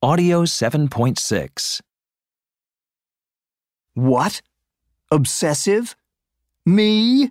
Audio 7.6. What? Obsessive? Me?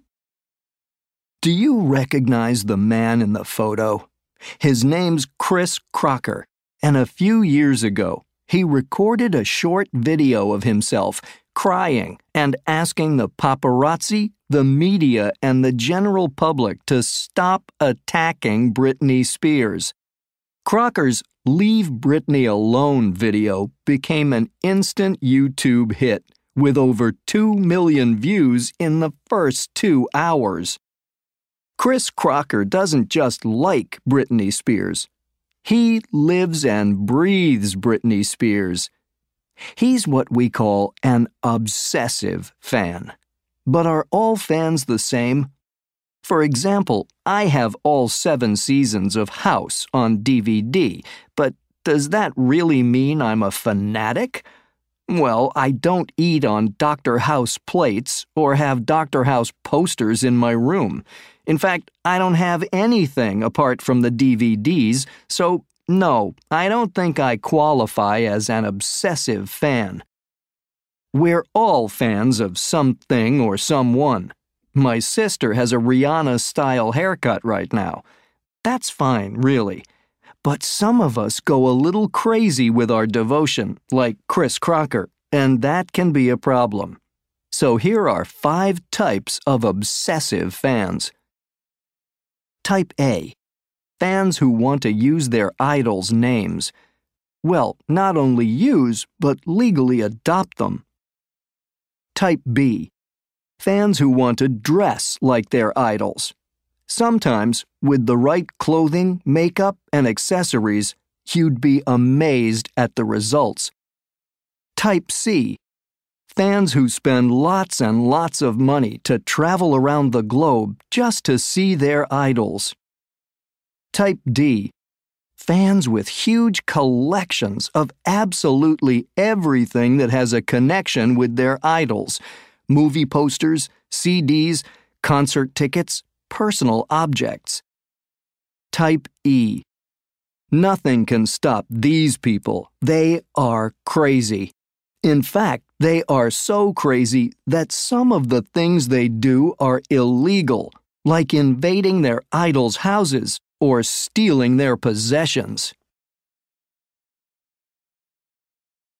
Do you recognize the man in the photo? His name's Chris Crocker, and a few years ago, he recorded a short video of himself crying and asking the paparazzi, the media, and the general public to stop attacking Britney Spears. Crocker's Leave Britney Alone video became an instant YouTube hit with over 2 million views in the first 2 hours. Chris Crocker doesn't just like Britney Spears. He lives and breathes Britney Spears. He's what we call an obsessive fan. But are all fans the same? For example, I have all 7 seasons of House on DVD, but does that really mean I'm a fanatic? Well, I don't eat on Dr. House plates or have Dr. House posters in my room. In fact, I don't have anything apart from the DVDs, so no, I don't think I qualify as an obsessive fan. We're all fans of something or someone. My sister has a Rihanna-style haircut right now. That's fine, really. But some of us go a little crazy with our devotion, like Chris Crocker, and that can be a problem. So here are 5 types of obsessive fans. Type A. Fans who want to use their idols' names. Well, not only use, but legally adopt them. Type B. Fans who want to dress like their idols. Sometimes, with the right clothing, makeup, and accessories, you'd be amazed at the results. Type C. Fans who spend lots and lots of money to travel around the globe just to see their idols. Type D. Fans with huge collections of absolutely everything that has a connection with their idols. Movie posters, CDs, concert tickets, personal objects. Type E. Nothing can stop these people. They are crazy. In fact, they are so crazy that some of the things they do are illegal, like invading their idols' houses or stealing their possessions.